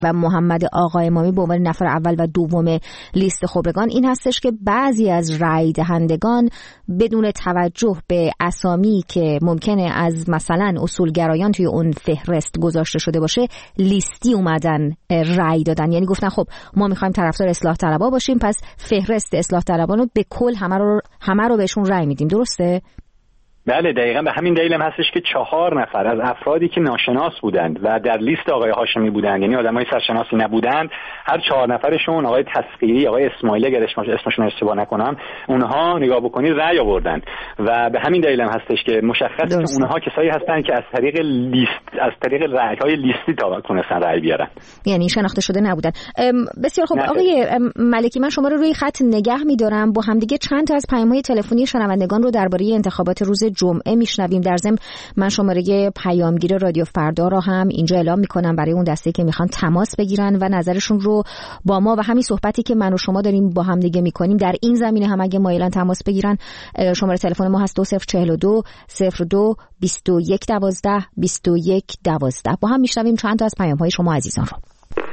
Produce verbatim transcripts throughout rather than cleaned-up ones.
و محمد آقا امامی به عنوان نفر اول و دوم لیست خبرگان این هستش که بعضی از رای دهندگان بدون توجه به اسامی که ممکنه از مثلا اصولگرایان توی اون فهرست گذاشته شده باشه لیستی اومدن رای دادن، یعنی گفتن خب ما میخوایم طرفدار اصلاح طلبا باشیم پس فهرست اصلاح طلبان رو به کل همه رو همه رو بهشون رای میدیم. درسته؟ بله دقیقاً به همین دلیل هم هستش که چهار نفر از افرادی که ناشناس بودند و در لیست آقای هاشمی بودند، یعنی آدمای سرشناسی نبودند، هر چهار نفرشون آقای تسخیری، آقای اسماعیلی اگر اسمشون اشتباه نکنم، اونها نگاه بکنی رأی آوردن و به همین دلیل هم هستش که مشخصه که اونها کسایی هستند که از طریق لیست از طریق رأی‌های لیستی تا تونستن رأی بیارن، یعنی شناخته شده نبودن. بسیار خوب آقای ملکی، من شما رو روی خط نگه می‌دارم، با همدیگه چند تا از پیام‌های تلفنی شنوندگان رو درباره انتخابات روز جمعه میشنویم. در ضمن من شماره پیامگیر رادیو فردا را هم اینجا اعلام میکنم برای اون دسته که میخوان تماس بگیرن و نظرشون رو با ما و همین صحبتی که من و شما داریم با هم دیگه میکنیم در این زمینه هم اگه مایلن تماس بگیرن. شماره تلفن ما هست دو صفر چهل و دو صفر دو بیست و یک دوازده بیست و یک دوازده. با هم میشنویم چند تا از پیام‌های شما عزیزان رو.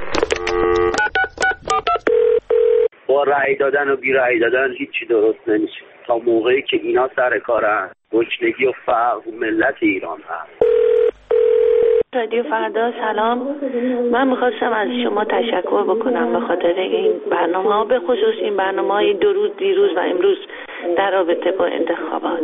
با رأی دادن و بی رأی دادن هیچی درست نمیشه تا موقعی که اینا سر کارن. گشنگی و فقر ملت ایران هست. رادیو فردا سلام، من میخواستم از شما تشکر بکنم به خاطر این برنامه ها، به خصوص این برنامه های دو روز دیروز و امروز در رابطه با انتخابات.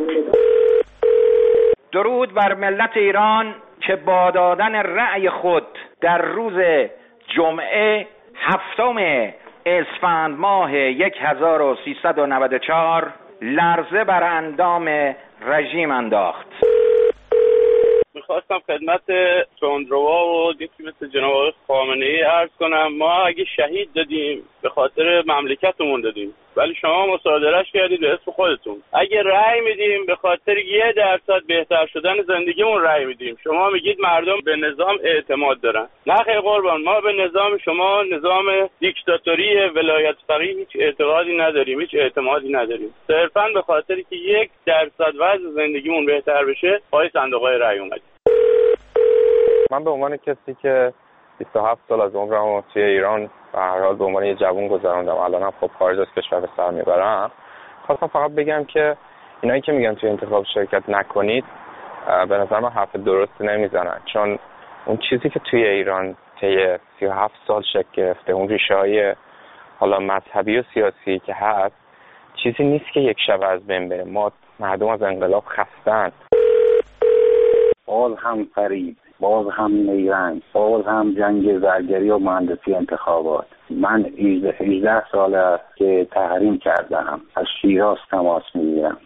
درود بر ملت ایران که با دادن رأی خود در روز جمعه هفتم اسفند ماه هزار و سیصد و نود و چهار لرزه بر اندام رژیم انداخت. میخواستم خدمت تندروا و یکی مثل جناب آقای خامنه‌ای عرض کنم، ما اگه شهید دادیم به خاطر مملکتمون دادیم، ولی شما مصادرهش کردید به اسم خودتون. اگه رأی میدیم به خاطر یه درصد بهتر شدن زندگیمون رأی میدیم. شما میگید مردم به نظام اعتماد دارن. نه خیر قربان، ما به نظام شما نظام دیکتاتوری ولایت فقیه هیچ اعتقادی نداریم، هیچ اعتمادی نداریم. صرفاً به خاطر که یک درصد وضع زندگیمون بهتر بشه پای صندوق‌های رأی اومدیم. من به عنوان کسی که بیست و هفت سال از عمرم توی ایران و هر حال به عنوان یه جوون گذروندم، الانم خب خارج از کشور به سر میبرم، خواستم فقط بگم که اینایی که میگن توی انتخاب شرکت نکنید به نظر من حرف درستی نمیزنن، چون اون چیزی که توی ایران طی سی و هفت سال شکل گرفته، اون ریشه‌های حالا مذهبی و سیاسی که هست، چیزی نیست که یک شب از بین بره. ما مردم از انقلاب خستن. باز هم فریب، باز هم نیرنگ، باز هم جنگ زرگری و مهندسی انتخابات. من هجده ساله که تحریم کردم، از شیراز تماس میگیرم.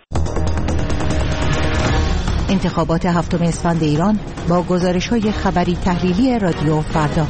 انتخابات هفتم اسفند ایران با گزارش‌های خبری تحلیلی رادیو فردا.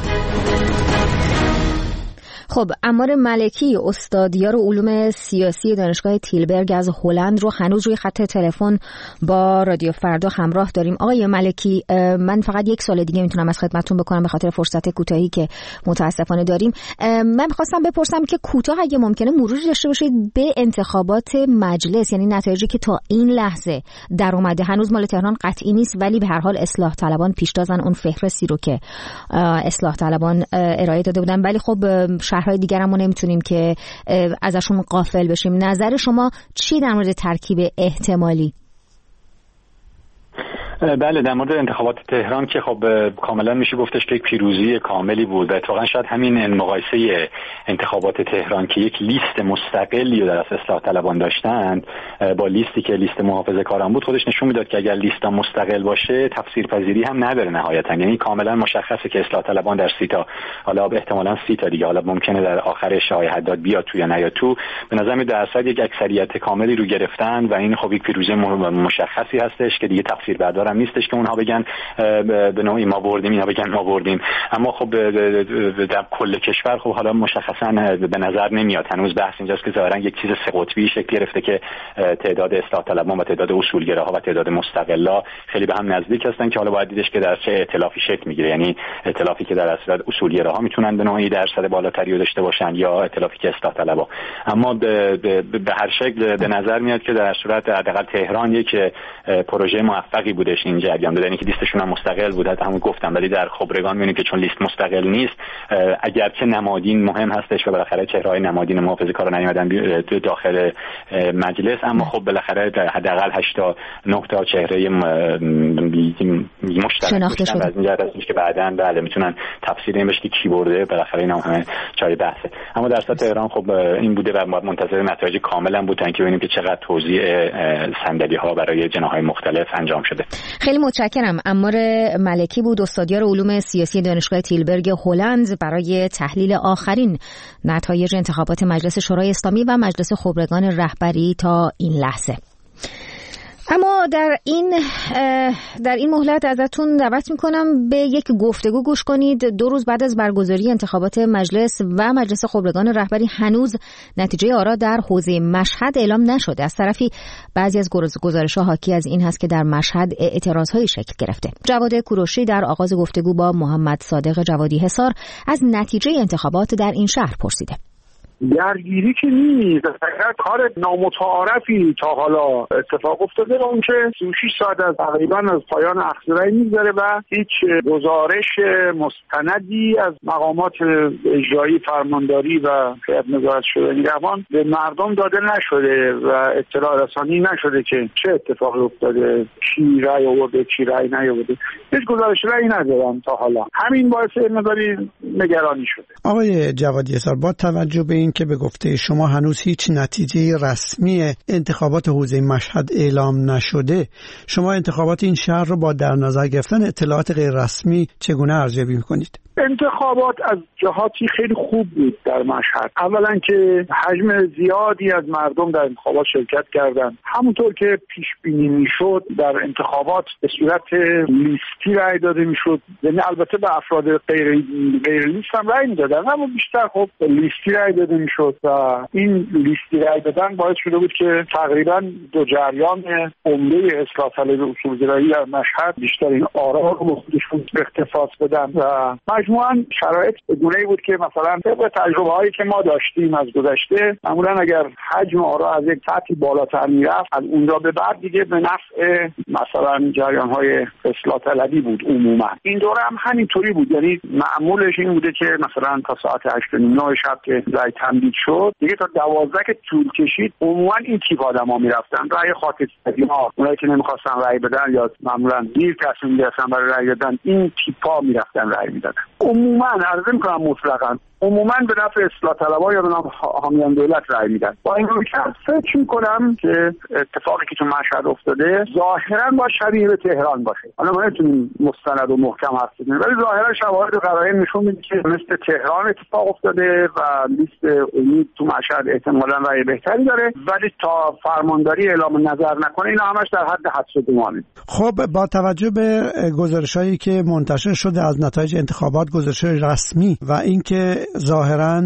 خب عمار ملکی، استادیار علوم سیاسی دانشگاه تیلبرگ از هلند رو هنوز روی خط تلفن با رادیو فردا همراه داریم. آقای ملکی، من فقط یک سال دیگه میتونم از خدمتتون بکنم به خاطر فرصت کوتاهی که متاسفانه داریم. من می‌خواستم بپرسم که کوتاه اگه ممکنه مروری داشته باشید به انتخابات مجلس، یعنی نتایجی که تا این لحظه در اومده. هنوز مال تهران قطعی نیست، ولی به هر حال اصلاح طلبان پیشتازن اون فهرستی رو که اصلاح طلبان ارائه داده بودن، ولی خب شهرهای دیگر هم ما نمیتونیم که ازشون غافل بشیم. نظر شما چی در مورد ترکیب احتمالی؟ بله، در مورد انتخابات تهران که خب کاملا میشه گفتش که یک پیروزی کاملی بود و اتفاقا شاید همین مقایسه انتخابات تهران که یک لیست مستقلی رو در اصلاح طلبان داشتند با لیستی که لیست محافظه‌کاران بود خودش نشون میداد که اگر لیست مستقل باشه تفسیر پذیری هم نداره نهایتا، یعنی کاملا مشخصه که اصلاح طلبان در سی تا، حالا احتمالاً سی تا دیگه، حالا ممکنه در آخرش آقای حداد بیاد تو یا نیاد تو، به نظر میاد در اصل یک اکثریت کاملی رو گرفتن و این خب یک پیروزی مشخصی هستش که دیگه تفسیر بردار هم نیستش که اونها بگن به نوعی ما بردیم، اینا بگن ما بردیم. اما خب در کل کشور خب حالا مشخصا به نظر نمیاد. هنوز بحث اینجاست که ظاهرا یک چیز سه قطبی شکل گرفته که تعداد اصلاح طلبان و تعداد اصولگراها و تعداد مستقلا خیلی به هم نزدیک هستن که حالا باید دیدش که در چه ائتلافی شکل میگیره، یعنی ائتلافی که در اصل اصولگراها میتونن به نوعی درصد بالاتری داشته باشن یا ائتلافی که اصلاح طلبا. اما به, به, به هر شکل به نظر میاد که در صورت حداقل تهران یک پروژه موفقی بودش داشت این جریان دادن که لیستشون هم مستقل بود، همون گفتم، ولی در خبرگان می‌بینیم که چون لیست مستقل نیست، اگرچه نمادین مهم هستش و بالاخره چهره‌های نمادین محافظه‌کارا نیومدن داخل مجلس، اما خب بالاخره حداقل هشت تا نه تا چهره مشترک داشتن از این جهت هستش که بعداً بله میتونن تفسیر این بشه که کی برده، بالاخره اینا همه جای بحثه. اما در سطح تهران خب این بوده و منتظر نتایج کاملا بودن که ببینیم که چقدر توزیع صندلی‌ها برای جناح‌های مختلف انجام شده. خیلی متشکرم. عمار ملکی بود، استادیار علوم سیاسی دانشگاه تیلبرگ هلند، برای تحلیل آخرین نتایج انتخابات مجلس شورای اسلامی و مجلس خبرگان رهبری تا این لحظه. اما در این در این مهلت ازتون دعوت میکنم به یک گفتگو گوش کنید. دو روز بعد از برگزاری انتخابات مجلس و مجلس خبرگان رهبری هنوز نتیجه آرا در حوزه مشهد اعلام نشده. از طرفی بعضی از گزارش‌ها حاکی از این هست که در مشهد اعتراض‌هایی شکل گرفته. جواد کوروشی در آغاز گفتگو با محمد صادق جوادی حصار از نتیجه انتخابات در این شهر پرسیده. درگیری که نیست، اگر کار نامتعارفی تا حالا اتفاق افتاده و اون که سی و شش ساعت از تقریبا از پایان اخضرایی میگذره و هیچ گزارش مستندی از مقامات اجرایی، فرمانداری و هیئت نظارت شورای نگهبان به مردم داده نشده و اطلاع رسانی نشده که چه اتفاقی افتاده، کی رأی آورده، کی رأی نیاورده. هیچ گزارش رأی ندادن تا حالا. همین باعث مقداری نگرانی شده. آقای جوادی حصار، با توجه به این که به گفته شما هنوز هیچ نتیجه رسمی انتخابات حوزه مشهد اعلام نشده، شما انتخابات این شهر رو با در نظر گرفتن اطلاعات غیر رسمی چگونه ارزیابی می‌کنید؟ انتخابات از جهاتی خیلی خوب بود در مشهد. اولا که حجم زیادی از مردم در انتخابات شرکت کردند. همونطور که پیش بینی میشد در انتخابات به صورت لیستی رای داده میشد، یعنی البته به افراد غیر غیر لیست هم رای میدادن، اما بیشتر خب لیستی رای داده میشد و این لیستی رای دادن باعث شده بود که تقریبا دو جریان عمده اصلاح طلب اصولگرایی در مشهد بیشتر این آرا رو به خودشون اختصاص بدن و مجموعاً شرایط گونه‌ای بود که مثلا طبق تجربه‌هایی که ما داشتیم از گذشته، معمولاً اگر حجم آرا از یک سطحی بالاتر میرفت، از اونجا به بعد دیگه به نفع مثلا جریان‌های اصلاح طلبی بود عموما. این دوره هم همینطوری بود، یعنی معمولش این بوده که مثلا تا ساعت هشت و نیم شب که رای تمدید شد، دیگه تا دوازده که طول کشید، عموما این تیپ آدم‌ها میرفتن رای خاکستری‌ها، اونایی که نمی‌خواستن رای بدن یا معمولاً دیر تصمیم گرفتن برای رای دادن، این تیپ‌ها میرفتن رای میدادن. عموما عرض می‌کنم مطلقاً عموما به نفع اصلاح طلبها یا به نفع حامیان دولت رای میدن. با این رو که فکر می‌کنم که اتفاقی که تو مشهد افتاده ظاهراً با شبیه به تهران باشه. حالا ما نمی‌تونیم مستند و محکم حرف بزنیم، ولی ظاهراً شواهد و قرائن نشون میده که مثل تهران اتفاق افتاده و لیست امید تو مشهد احتمالاً رای بهتری داره، ولی تا فرمانداری اعلام نظر نکنه اینا همش در حد حدس و گمانه. خب با توجه به گزارش‌هایی که منتشر شده از نتایج انتخابات، گزارش‌های رسمی و اینکه ظاهراً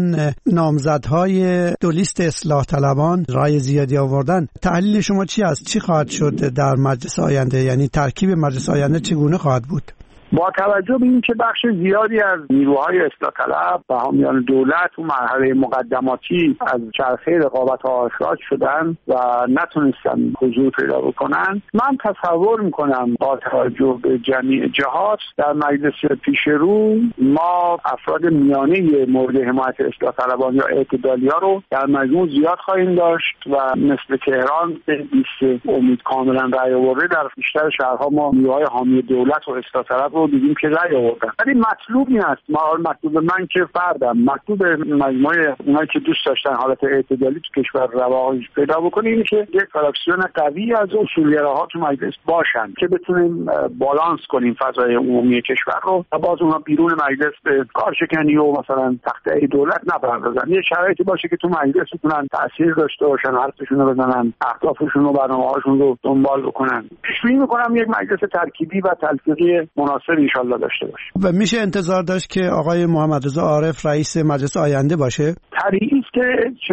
نامزدهای دو لیست اصلاح طلبان رای زیادی آوردن، تحلیل شما چی است؟ چی خواهد شد در مجلس آینده؟ یعنی ترکیب مجلس آینده چگونه خواهد بود؟ با توجه به اینکه بخش زیادی از نیروهای اصلاح طلب و حامیان دولت و مرحله مقدماتی از چرخه رقابت‌ها اخراج شدن و نتونستن حضور پیدا بکنن، من تصور میکنم با توجه به جمیع جهات در مجلس پیش رو ما افراد میانه مورد حمایت اصلاح طلبان یا اعتدالی‌ها رو در مجموع زیاد خواهیم داشت و مثل تهران به لیست امید کاملا رای آورده در بیشتر شهرها ما نیروهای حامی دولت و اصلاح طلب رو دیدیم که رای آوردن. ولی مطلوب این است، ما مطلوب من که فردم، مطلوب مجموعه اونایی که دوست داشتن حالت اعتدالی تو کشور رواج پیدا بکنه اینه که یک فراکسیون قوی از اصولگراها تو مجلس باشن که بتونیم بالانس کنیم فضای عمومی کشور رو و باز اونها بیرون مجلس به کارشکنی و مثلا تخته دولت نپردازن. یه شرایطی باشه که تو مجلس بتونن تاثیر داشته باشن، حرفشون رو بزنن، اهدافشون و برنامه‌هاشون رو دنبال بکنن. پیش بینی می‌کنم یک مجلس ترکیبی و تلفیقی مناسب انشالله داشته باشه. و میشه انتظار داشت که آقای محمد رضا عارف رئیس مجلس آینده باشه؟ طبیعی است که چنین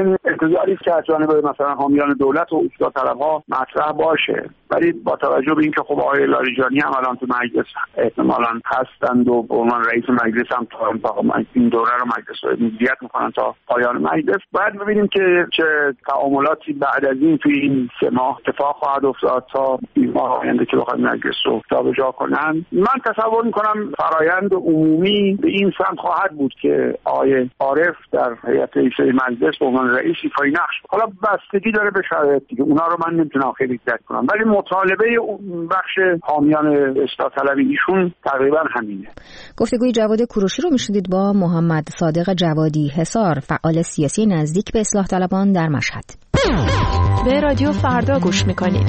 انتظاری است که از جانب مثلا حامیان دولت و اصلاح طلبها مطرح باشه، ولی با توجه به اینکه خب آقای لاریجانی هم الان تو مجلس احتمالاً هستند و به عنوان رئیس مجلس هم تا این دوره رو مجلس مدیریت میکنن تا پایان مجلس، باید ببینیم که چه تعاملاتی بعد از این توی این سه ماه اتفاق خواهد افتاد تا این ماه آینده که بخواد مجلس رو جابجا کنن. من تصور میکنم فرایند عمومی به این سمت خواهد بود که آقای عارف در هیئت رئیسه مجلس به عنوان رئیس ایفای نقش، حالا بستگی داره به شرایط دیگه، اونا رو من نمیتونم خیلی دقت کنم، ولی مطالبه بخش حامیان اصلاح طلبی ایشون تقریبا همینه. گفتگوی جواد کوروشی رو میشنیدید با محمد صادق جوادی حصار، فعال سیاسی نزدیک به اصلاح طلبان در مشهد. به رادیو فردا گوش میکنید.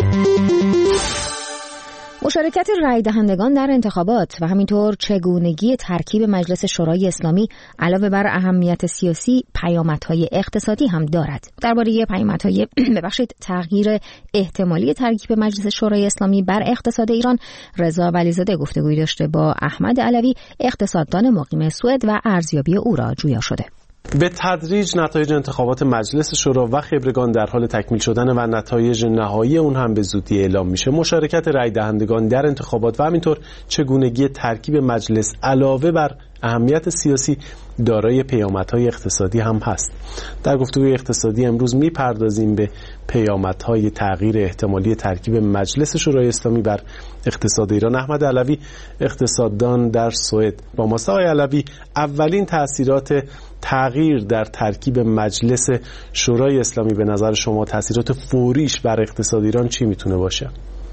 مشارکت رای دهندگان در انتخابات و همینطور چگونگی ترکیب مجلس شورای اسلامی علاوه بر اهمیت سیاسی پیامدهای اقتصادی هم دارد. درباره پیامدهای ببخشید تغییر احتمالی ترکیب مجلس شورای اسلامی بر اقتصاد ایران، رضا ولیزاده گفتگوی داشته با احمد علوی، اقتصاددان مقیم سوئد و ارزیابی او را جویا شده. به تدریج نتایج انتخابات مجلس شورا و خبرگان در حال تکمیل شدن و نتایج نهایی اون هم به زودی اعلام میشه. مشارکت رای دهندگان در انتخابات و همینطور چگونگی ترکیب مجلس علاوه بر اهمیت سیاسی دارای پیامدهای اقتصادی هم هست. در گفتگوی اقتصادی امروز میپردازیم به پیامدهای تغییر احتمالی ترکیب مجلس شورای اسلامی بر اقتصاد ایران. احمد علوی اقتصاددان در سوئد با ماست. آقای علوی، اولین تأثیرات تغییر در ترکیب مجلس شورای اسلامی به نظر شما تأثیرات فوریش بر اقتصاد ایران چی میتونه باشه؟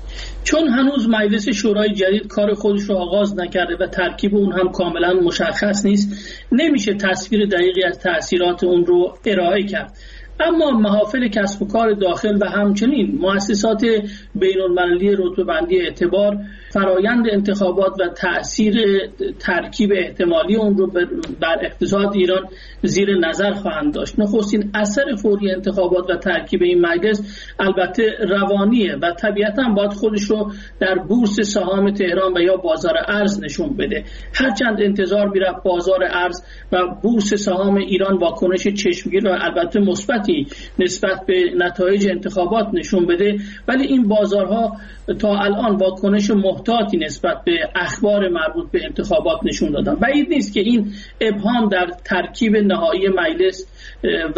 چون هنوز مجلس شورای جدید کار خودش رو آغاز نکرده و ترکیب اون هم کاملا مشخص نیست، نمیشه تصویر دقیقی از تأثیرات اون رو ارائه کرد. اما محافل کسب و کار داخل و همچنین مؤسسات بین‌المللی رتبه‌بندی اعتبار فرایند انتخابات و تأثیر ترکیب احتمالی اون رو بر اقتصاد ایران زیر نظر خواهند داشت. نخستین اثر فوری انتخابات و ترکیب این مجلس البته روانیه و طبیعتاً باید خودش رو در بورس سهام تهران و یا بازار ارز نشون بده. هرچند انتظار میرفت بازار ارز و بورس سهام ایران واکنش چشمگیر و البته مثبتی نسبت به نتایج انتخابات نشون بده، ولی این بازارها تا الان واکنش محتاطی نسبت به اخبار مربوط به انتخابات نشون دادن. بعید نیست که این ابهام در ترکیب نهایی مجلس و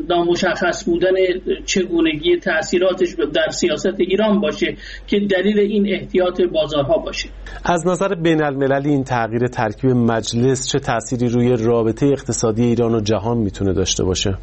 نامشخص بودن چگونگی تأثیراتش در سیاست ایران باشه که دلیل این احتیاط بازارها باشه. از نظر بین المللی این تغییر ترکیب مجلس چه تأثیری روی رابطه اقتصادی ایران و جهان میتونه داشته باشه؟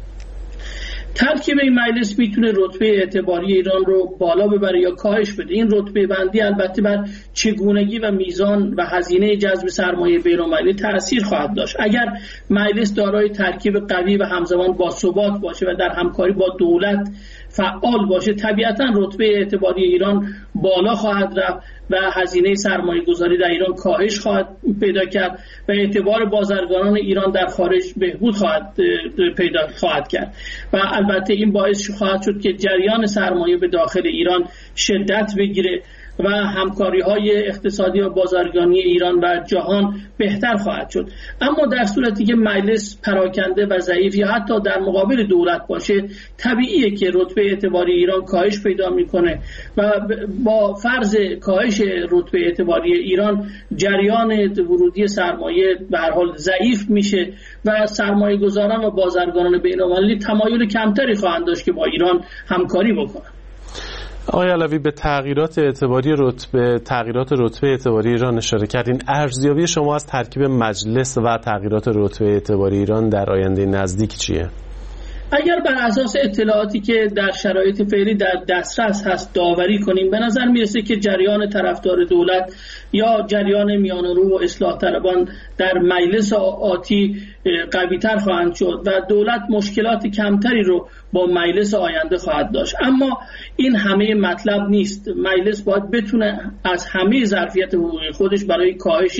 ترکیب این مجلس میتونه رتبه اعتباری ایران رو بالا ببره یا کاهش بده. این رتبه بندی البته بر چگونگی و میزان و هزینه جذب سرمایه بین‌المللی تأثیر خواهد داشت. اگر مجلس دارای ترکیب قوی و همزمان با ثبات باشه و در همکاری با دولت فعال باشه، طبیعتاً رتبه اعتباری ایران بالا خواهد رفت و هزینه سرمایه گذاری در ایران کاهش خواهد پیدا کرد و اعتبار بازرگانان ایران در خارج بهبود خواهد پیدا خواهد کرد و البته این باعث خواهد شد که جریان سرمایه به داخل ایران شدت بگیره و همکاری‌های اقتصادی و بازرگانی ایران و جهان بهتر خواهد شد. اما در صورتی که مجلس پراکنده و ضعیف یا حتی در مقابل دولت باشه، طبیعیه که رتبه اعتباری ایران کاهش پیدا میکنه و با فرض کاهش رتبه اعتباری ایران جریان ورودی سرمایه به هر حال ضعیف میشه و سرمایه گذاران و بازرگانان بین‌المللی تمایل کمتری خواهند داشت که با ایران همکاری بکنن. آقای علوی، به تغییرات اعتباری رتبه تغییرات رتبه اعتباری ایران اشاره کردین. ارزیابی شما از ترکیب مجلس و تغییرات رتبه اعتباری ایران در آینده نزدیک چیه؟ اگر بر اساس اطلاعاتی که در شرایط فعلی در دسترس هست داوری کنیم، به نظر میرسه که جریان طرفدار دولت یا جریان میانه‌رو و اصلاح طلبان در مجلس آتی قوی‌تر خواهند شد و دولت مشکلات کمتری رو با مجلس آینده خواهد داشت. اما این همه مطلب نیست. مجلس باید بتونه از همه ظرفیت حقوقی خودش برای کاهش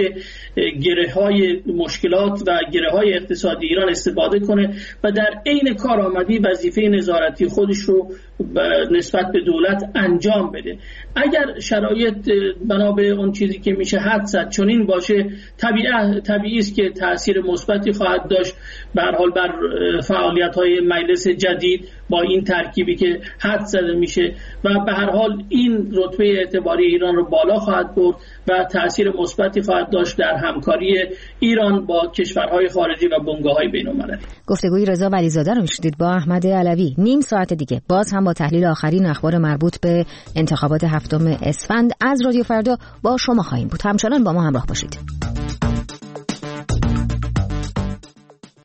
گره‌های مشکلات و گره‌های اقتصادی ایران استفاده کنه و در عین کارآمدی وظیفه نظارتی خودش رو نسبت به دولت انجام بده. اگر شرایط بنا به اون چیزی که میشه حد زد چنین باشه، طبیعی طبیعی است که تأثیر مثبتی خواهد خواهد داشت به هر حال بر فعالیت‌های مجلس جدید با این ترکیبی که حد زده میشه و به هر حال این رتبه اعتباری ایران رو بالا خواهد برد و تأثیر مثبتی خواهد داشت در همکاری ایران با کشورهای خارجی و بنگاه‌های بین‌المللی. گفتگوی رضا ولیزاده رو میشنیدید با احمد علوی. نیم ساعت دیگه باز هم با تحلیل آخرین اخبار مربوط به انتخابات هفتم اسفند از رادیو فردا با شما خواهیم بود. همچنان با ما همراه باشید.